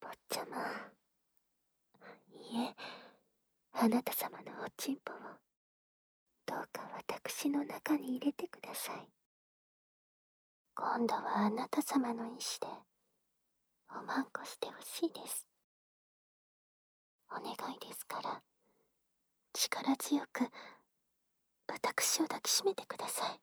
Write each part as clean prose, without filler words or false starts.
坊ちゃま。いえ、あなた様のおちんぽをどうか私の中に入れてください。今度はあなた様の意志でおまんこしてほしいです。お願いですから、力強く私を抱きしめてください。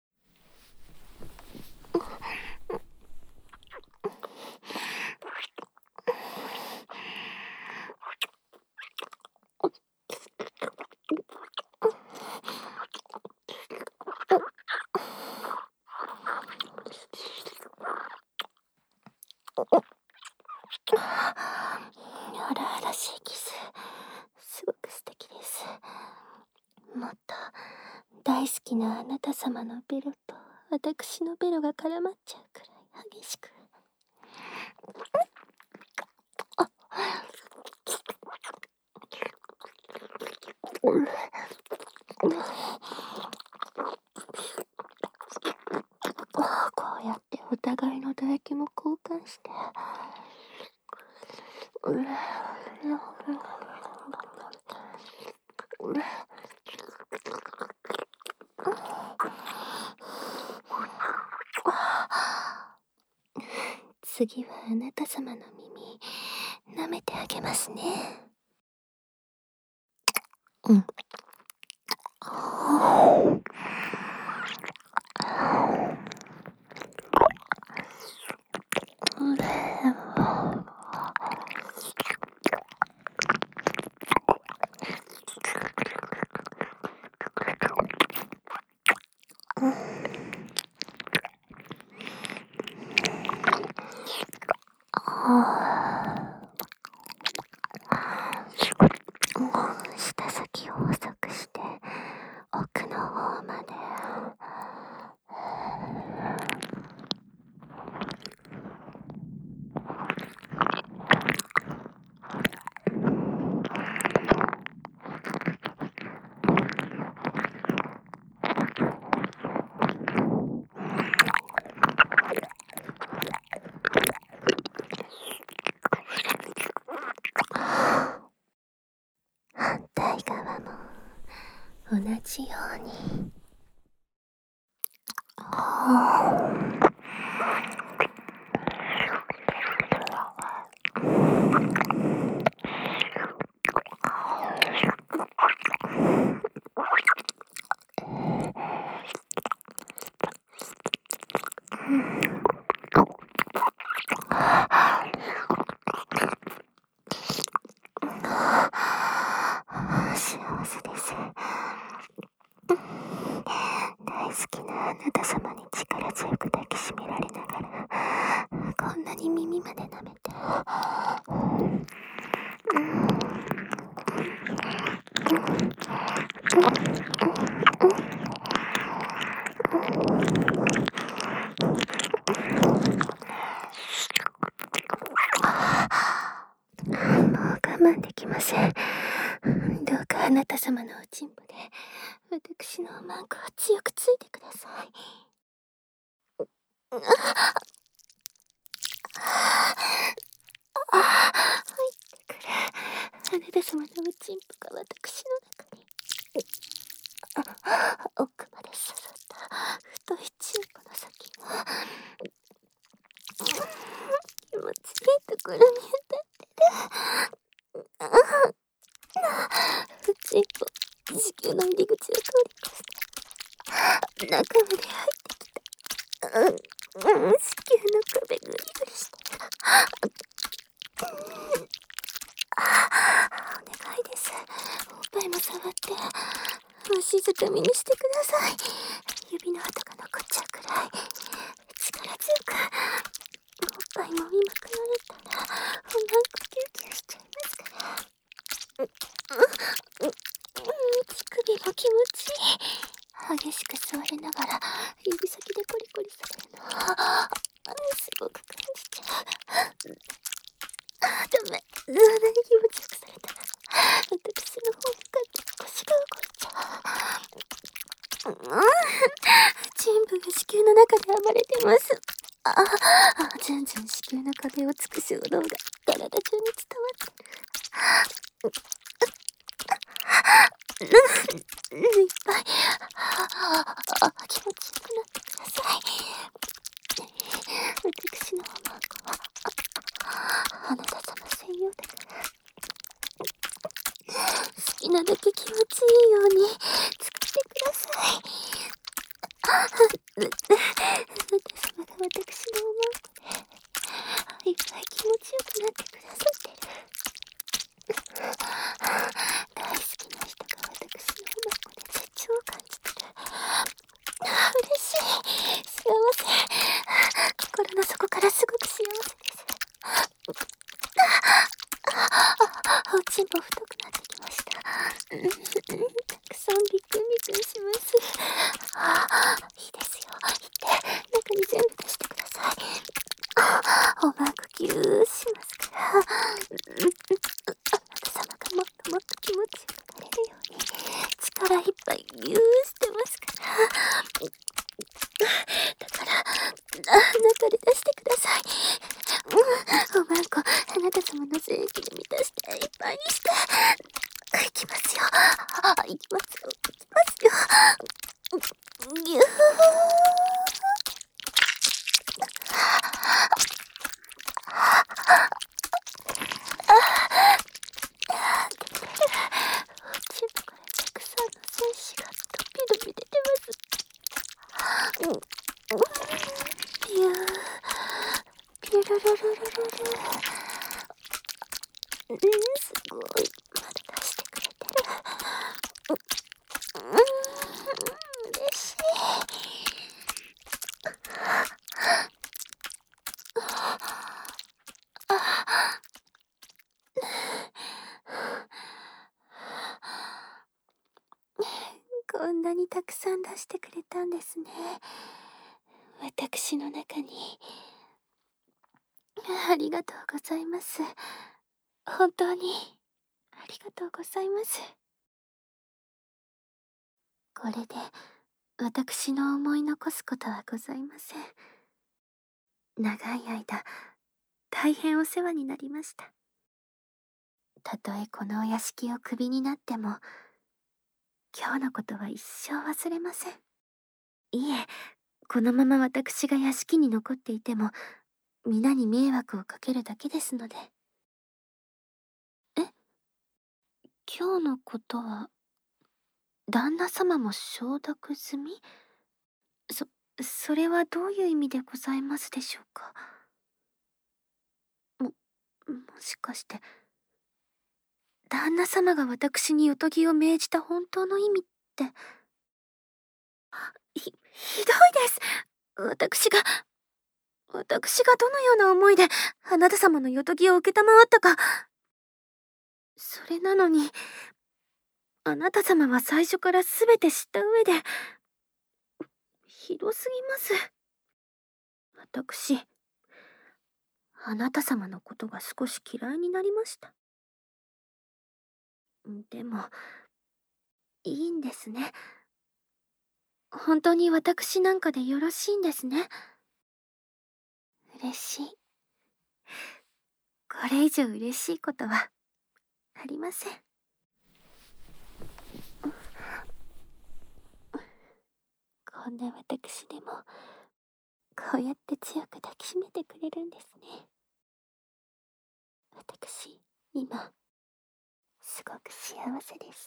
荒々しいキス、すごく素敵です。もっと大好きなあなた様のベロと私のベロが絡まっちゃうくらい激しく。こうやってお互いの唾液も交換して、次はあなた様の耳舐めてあげますね。うん。舌先を細くして奥の方まで。反対側も同じように。幸せです。大好きなあなた様に力強く抱きしめられながら、こんなに耳まで舐めて。もう我慢できません。どうかあなた様のおちんぽで私のおまんこを強くついてください。入ってくるあなた様のおちんぽが私の中に。奥まで刺さった太いチンポの先が気持ちいいところに当たってる。おちんぽ子宮の入り口を通り越して中まで入ってきた。子宮の壁ぐりぐりして。お願いです。おっぱいも触ってわしづかみにしてください。指の跡が残っちゃうくらい力強く。おっぱいもみまくられたらおまんこキューキューしちゃいますから。乳首も気持ちいい。激しく吸われながら指先でコリコリされるのすごく感じちゃう。ダメ、あんなに気持ちよくされたら私の方向かって腰が動いちゃう。チンプが子宮の中で暴れてます。ずんずん子宮の壁を尽くす踊が体体中に伝わってる。いっぱい。気持ちよくなってください。私のおまんこはあなた様専用だから、好きなだけ気持ちいいように作ってください。あなた様が私のおまんこでいっぱい気持ちよくなってくださってる。大好きな人が私のおまんこで絶頂を感じてる。嬉しい。幸せ。心の底からすごく幸せです。おちんぽ太くなってきました。たくさんビクンビクンします。いいですよ。いって中に全部出してください。おまんこぎゅーしますから、あなた様がもっともっと気持ちよくなれるように力いっぱいぎゅーしてますから。だから中で出してください。おまんこあなた様の精液で満たしていっぱいにして。いきますよ。いきますよ。いきますよ。ぎゅー。チンポからたくさんの精子がドピドピ出てます。ピューピュルルルルルル。すごい。まだ出してくれてる。嬉しい。こんなにたくさん出してくれたんですね。私の中に。ありがとうございます。本当にありがとうございます。これで私の思い残すことはございません。長い間大変お世話になりました。たとえこのお屋敷をクビになっても、今日のことは一生忘れません。いえ、このまま私が屋敷に残っていても皆に迷惑をかけるだけですので。え？今日のことは旦那様も承諾済み？それはどういう意味でございますでしょうか。もしかして旦那様が私に夜とぎを命じた本当の意味って。ひどいです。私がどのような思いであなた様の夜とぎを承ったか。それなのにあなた様は最初から全て知った上で。ひどすぎます。私あなた様のことが少し嫌いになりました。でもいいんですね。本当に私なんかでよろしいんですね。嬉しい。これ以上嬉しいことはありません。こんな私でもこうやって強く抱きしめてくれるんですね。私今すごく幸せです。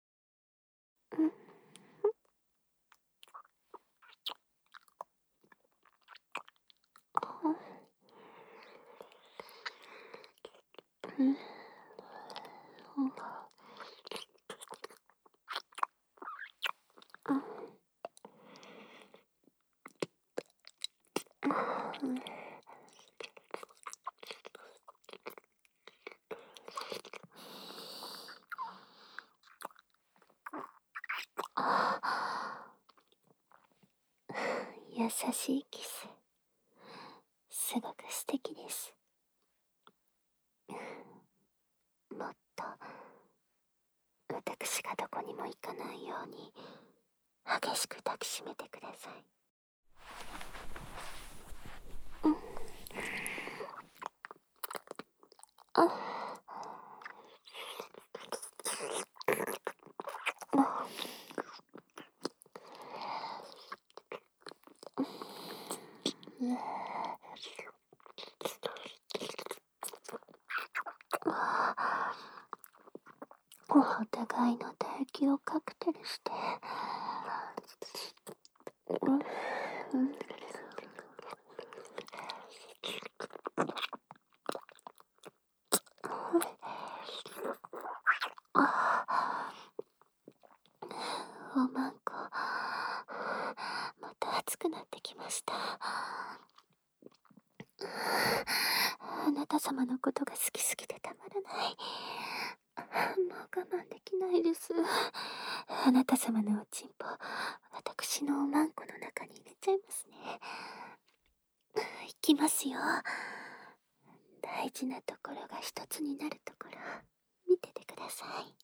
優しいキス、すごく素敵です。もっと私がどこにも行かないように激しく抱きしめてください。 お互いの唾液をカクテルして、おまんこ、また暑くなってきました。あなた様のことが好きすぎてたまらない。もう我慢できないです。あなた様のおちんぽ、私のおまんこの中に入れちゃいますね。いきますよ。大事なところが一つになるところ、見ててください。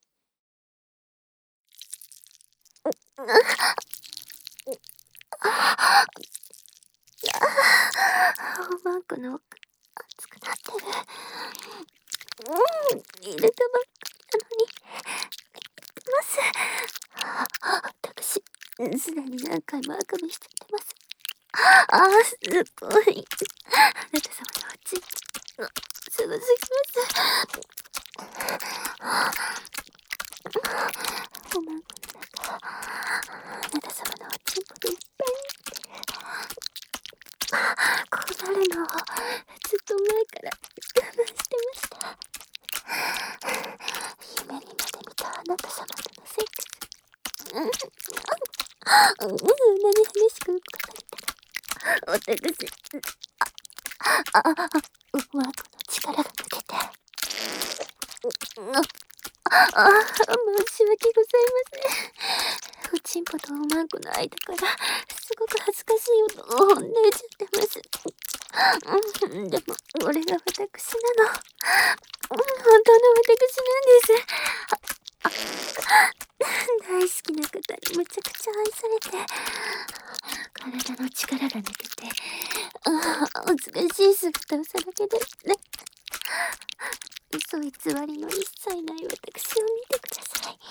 おまんこの奥、熱くなってる。入れたばっかりなのに、ます。私、すでに何回もあくびしちゃってます。すごい。あなた様のおちんぽ、すごすぎます。おまんこの中、あなた様のおちんぽでいっぱいになってる。こうなるのをずっと前から我慢してました。夢にまで見たあなた様とのセックス。何激しく動かされたら、私、おまんこの力が抜けて。申し訳ございません。おちんぽとおまんこの間から、すごく恥ずかしい音を出ちゃってます。でも、これが私なの。本当の私なんです。大好きな方にむちゃくちゃ愛されて、体の力が抜けて、お美しい姿をさらけ出して、嘘偽りの一切ない私を見てください。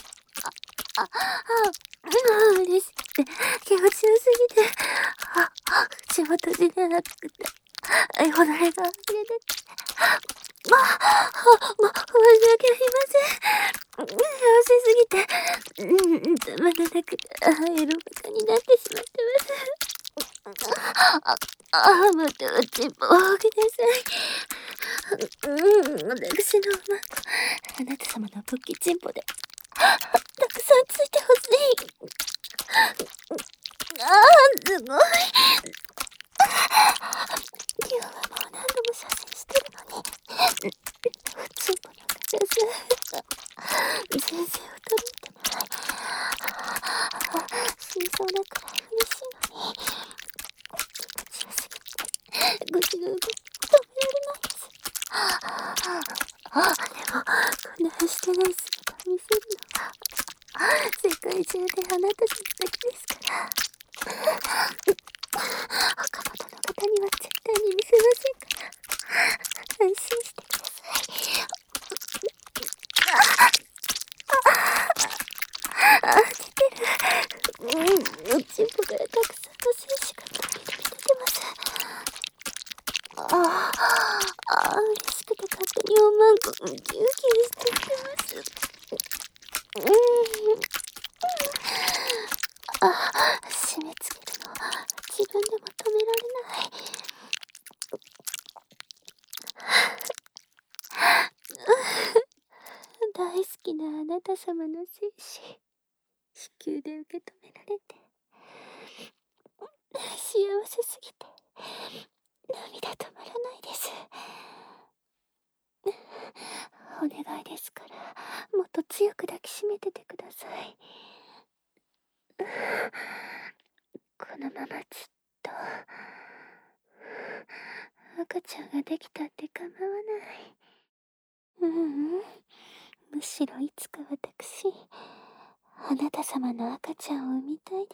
嬉しくて、気持ちよすぎて、口も閉じれなくて、よだれが溢れ出て、申し訳ありません。幸せすぎて、たまらなくて、エロバカになってしまってます。またおちんぽをください。私のあなた様のポッキチンポで、たくさんついてほしい。すごい。今日はもう何度も射精してるのに、おちんぽの数先生を取り入れてもらい、死にそうなくらい嬉しいのに、気持ちよすぎて、口の動き止められないです。でも、こんなしてない姿を見せるのは、世界中であなた様だけですから。他のどの方には絶対に見せませんから、安心してください。出てる。おちんぽからたくさんの精子が飛び出てます。嬉しくて勝手におまんこギュウギュウしてきてます。締め付けるの自分でも止められない。大好きなあなた様の精子、子宮で受け止められて、幸せすぎて涙止まらないです。お願いですから、もっと強く抱きしめててください。このままずっと赤ちゃんができたって構わない。むしろいつか私、あなた様の赤ちゃんを産みたいです。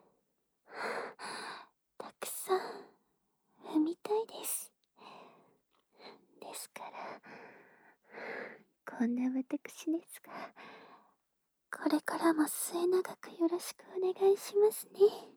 たくさん産みたいです。ですから、 こんな私ですが、これからも末永くよろしくお願いしますね。